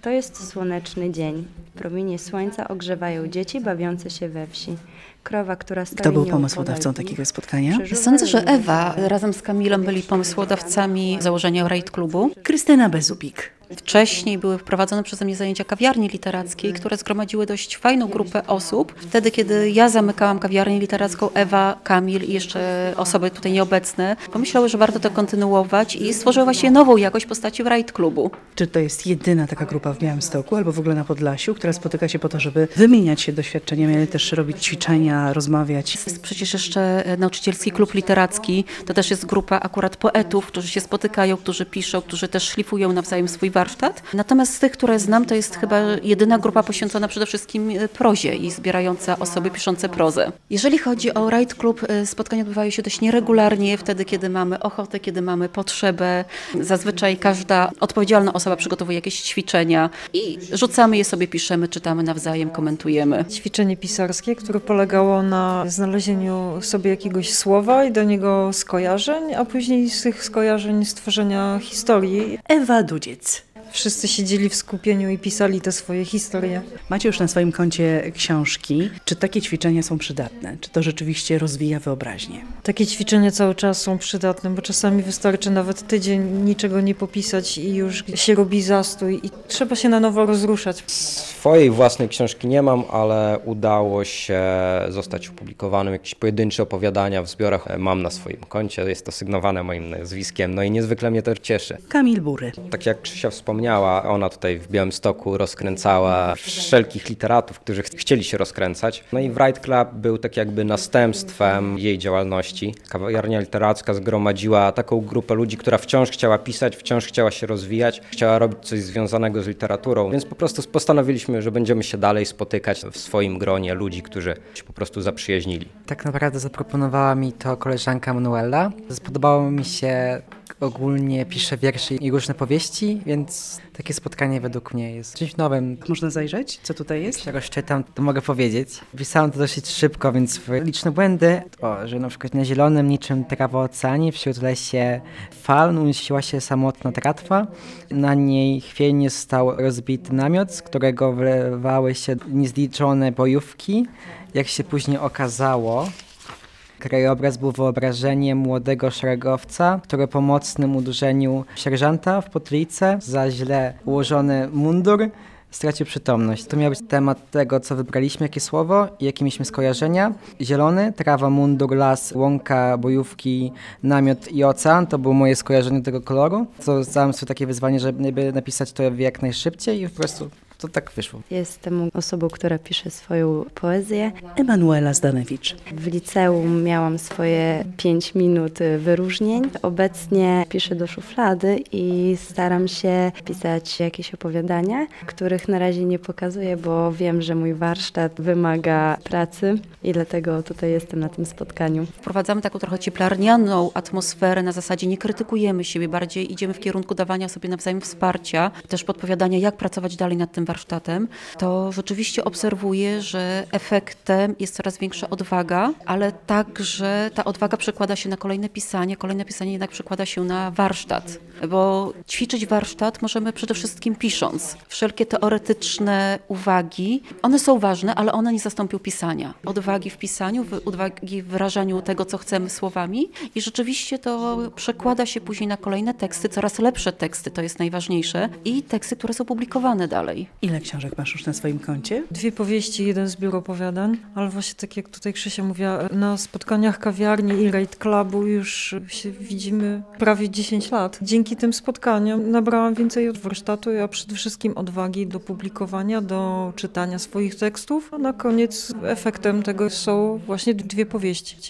To jest słoneczny dzień. Promienie słońca ogrzewają dzieci bawiące się we wsi. Krowa, która stoi Kto był nieopodal pomysłodawcą nich, takiego spotkania? przeżuwa Sądzę, że linię Ewa swojej razem z Kamilem byli pomysłodawcami założenia Raid Klubu. Krystyna Bezubik. Wcześniej były wprowadzone przeze mnie zajęcia kawiarni literackiej, które zgromadziły dość fajną grupę osób. Wtedy, kiedy ja zamykałam kawiarnię literacką, Ewa, Kamil i jeszcze osoby tutaj nieobecne pomyślały, że warto to kontynuować i stworzyła właśnie nową jakość w postaci Raid Klubu. Czy to jest jedyna taka grupa w Białymstoku albo w ogóle na Podlasiu, która spotyka się po to, żeby wymieniać się doświadczeniami, ale też robić ćwiczenia, rozmawiać? Jest przecież jeszcze nauczycielski klub literacki. To też jest grupa akurat poetów, którzy się spotykają, którzy piszą, którzy też szlifują nawzajem swój warsztat. Natomiast z tych, które znam, to jest chyba jedyna grupa poświęcona przede wszystkim prozie i zbierająca osoby piszące prozę. Jeżeli chodzi o Raid Klub, spotkania odbywają się dość nieregularnie, wtedy, kiedy mamy ochotę, kiedy mamy potrzebę. Zazwyczaj każda odpowiedzialna osoba przygotowuje jakieś ćwiczenia i rzucamy je sobie, piszemy, czytamy nawzajem, komentujemy. Ćwiczenie pisarskie, które polegało na znalezieniu sobie jakiegoś słowa i do niego skojarzeń, a później z tych skojarzeń stworzenia historii. Ewa Dudziec. Wszyscy siedzieli w skupieniu i pisali te swoje historie. Macie już na swoim koncie książki. Czy takie ćwiczenia są przydatne? Czy to rzeczywiście rozwija wyobraźnię? Takie ćwiczenia cały czas są przydatne, bo czasami wystarczy nawet tydzień niczego nie popisać i już się robi zastój i trzeba się na nowo rozruszać. Swojej własnej książki nie mam, ale udało się zostać opublikowanym. Jakieś pojedyncze opowiadania w zbiorach mam na swoim koncie. Jest to sygnowane moim nazwiskiem, no i niezwykle mnie to cieszy. Kamil Bury. Tak jak Krzysia wspomniała, ona tutaj w Białymstoku rozkręcała wszelkich literatów, którzy chcieli się rozkręcać. No i w Raid Club był tak jakby następstwem jej działalności. Kawiarnia literacka zgromadziła taką grupę ludzi, która wciąż chciała pisać, wciąż chciała się rozwijać, chciała robić coś związanego z literaturą, więc po prostu postanowiliśmy, że będziemy się dalej spotykać w swoim gronie ludzi, którzy się po prostu zaprzyjaźnili. Tak naprawdę zaproponowała mi to koleżanka Manuela. Spodobało mi się, ogólnie pisze wiersze i różne powieści, więc takie spotkanie według mnie jest czymś nowym. Można zajrzeć? Co tutaj jest? Jak się rozczytam, to mogę powiedzieć. Pisałem to dosyć szybko, więc liczne błędy. Że na przykład na zielonym niczym trawa w oceanie, wśród lesie fal unosiła się samotna tratwa. Na niej chwiejnie stał rozbity namiot, z którego wylewały się niezliczone bojówki. Jak się później okazało, krajobraz był wyobrażeniem młodego szeregowca, który po mocnym uderzeniu sierżanta w potylicę za źle ułożony mundur stracił przytomność. To miał być temat tego, co wybraliśmy, jakie słowo i jakie mieliśmy skojarzenia. Zielony, trawa, mundur, las, łąka, bojówki, namiot i ocean. To było moje skojarzenie tego koloru. To zdałem sobie takie wyzwanie, żeby napisać to jak najszybciej i po prostu to tak wyszło. Jestem osobą, która pisze swoją poezję. Emanuela Zdanewicz. W liceum miałam swoje 5 minut wyróżnień. Obecnie piszę do szuflady i staram się pisać jakieś opowiadania, których na razie nie pokazuję, bo wiem, że mój warsztat wymaga pracy i dlatego tutaj jestem na tym spotkaniu. Wprowadzamy taką trochę cieplarnianą atmosferę, na zasadzie nie krytykujemy siebie, bardziej idziemy w kierunku dawania sobie nawzajem wsparcia, też podpowiadania, jak pracować dalej nad tym warsztatem. To rzeczywiście obserwuję, że efektem jest coraz większa odwaga, ale także ta odwaga przekłada się na kolejne pisanie jednak przekłada się na warsztat, bo ćwiczyć warsztat możemy przede wszystkim pisząc. Wszelkie teoretyczne uwagi, one są ważne, ale one nie zastąpią pisania. Odwagi w pisaniu, odwagi w wyrażaniu tego, co chcemy słowami i rzeczywiście to przekłada się później na kolejne teksty, coraz lepsze teksty, to jest najważniejsze i teksty, które są publikowane dalej. Ile książek masz już na swoim koncie? 2 powieści, 1 zbiór opowiadań, ale właśnie tak jak tutaj Krzysia mówiła, na spotkaniach kawiarni i Raid Clubu już się widzimy prawie 10 lat. Dzięki tym spotkaniom nabrałam więcej od warsztatu, a przede wszystkim odwagi do publikowania, do czytania swoich tekstów, a na koniec efektem tego są właśnie 2 powieści.